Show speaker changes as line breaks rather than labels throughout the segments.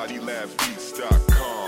BodyLabBeats.com.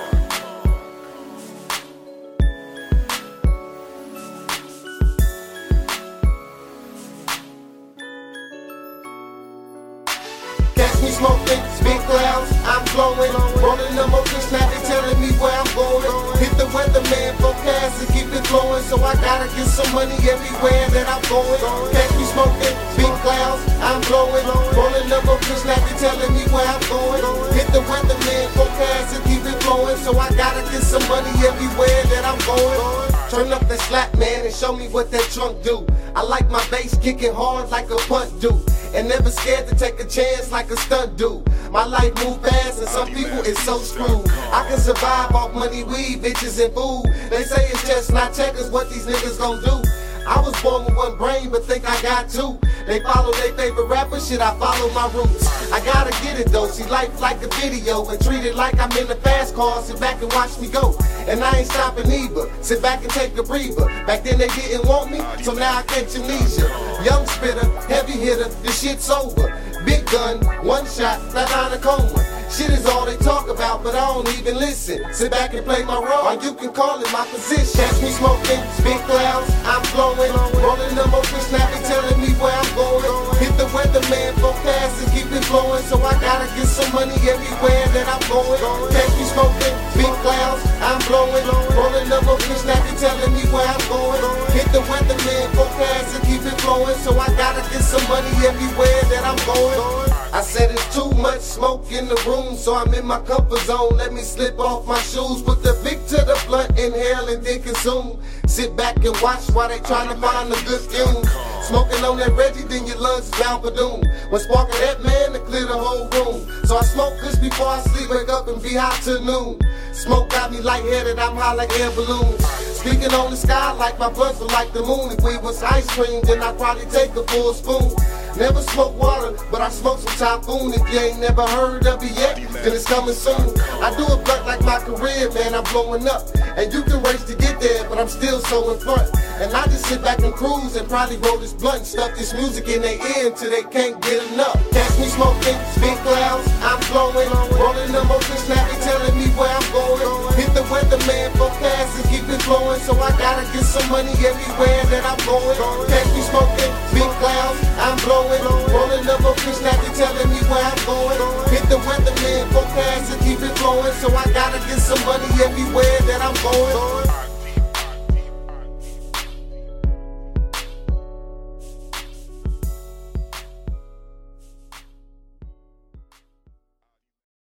Catch me smoking, big clouds, I'm flowing. Rolling them open, snapping, telling me where I'm going. Hit the weatherman forecast and keep it flowing. So I gotta get some money everywhere that I'm going. Catch me smoking, big clouds, I'm flowing. Rolling them open, snapping, telling me where I'm going. Hit the weatherman forecast and keep it flowing. So I gotta get some money everywhere that I'm going. Turn up that slap, man, and show me what that trunk do. I like my bass kicking hard like a punt do. And never scared to take a chance like a stunt do. My life move fast and some people is so screwed. I can survive off money, weed, bitches, and food. They say it's just not checkers, what these niggas gon' do. I was born with one brain, but think I got two. They follow their favorite rapper, shit, I follow my roots. I gotta get it though, see life like a video and treat it like I'm in the fast car, sit back and watch me go. And I ain't stopping either, sit back and take a breather. Back then they didn't want me, so now I catch amnesia. Young spitter, heavy hitter, the shit's over. Big gun, one shot, flat out of coma. Shit is all they talk about, but I don't even listen. Sit back and play my role, or you can call it my position. Catch me smoking, big clouds, I'm flowing. Rolling them open, snapping, telling me where I'm going. Hit the weatherman forecast and keep it flowing. So I gotta get some money everywhere that I'm going. Catch me smoking, big clouds, I'm blowing. Rolling them open, snapping, telling me where I'm going. Hit the weatherman forecast and keep it flowing. So I gotta get some money everywhere that I'm going. I said it's too much smoke in the room, so I'm in my comfort zone. Let me slip off my shoes, put the Vic to the blunt, inhale and then consume. Sit back and watch while they trying to find a good fume. Smoking on that Reggie, then your lungs bound for doom. When sparking that man to clear the whole room. So I smoke this before I sleep, wake up and be hot till noon. Smoke got me lightheaded, I'm high like air balloons. Speaking on the sky like my blunts were like the moon. If we was ice cream, then I'd probably take a full spoon. Never smoke water, but I smoke some typhoon. If you ain't never heard of it yet, then it's coming soon. I do a blunt like my career, man, I'm blowing up. And you can race to get there, but I'm still so in front. And I just sit back and cruise and probably roll this blunt and stuff this music in their ear until they can't get enough. Catch me smoking, big clouds, I'm flowing. Rolling them open, snapping, telling me where I'm going. Hit the weatherman forecast and keep it flowing. So I gotta get some money everywhere that I'm going. Catch me smoking, big clouds, I'm blowing. Rolling them open, snapping, telling me where I'm going. Hit the weatherman forecast and keep it flowing. So I gotta get some money everywhere that I'm going.